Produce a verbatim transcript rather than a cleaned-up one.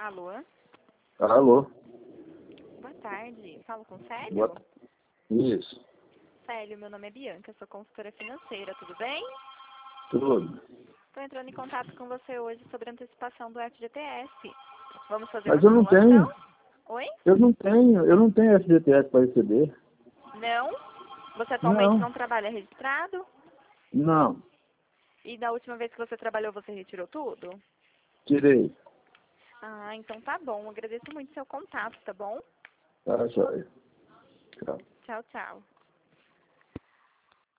Alô? Alô? Boa tarde. Falo com o Célio? Boa... Isso. Célio, meu nome é Bianca, sou consultora financeira, tudo bem? Tudo. Estou entrando em contato com você hoje sobre a antecipação do F G T S. Vamos fazer Mas uma eu não simulação? tenho. Oi? Eu não tenho. Eu não tenho F G T S para receber. Não? Você atualmente Não. não trabalha registrado? Não. E da última vez que você trabalhou, você retirou tudo? Tirei. Ah, então tá bom. Agradeço muito seu contato, tá bom? Tá, joia. Tchau. Tchau, tchau.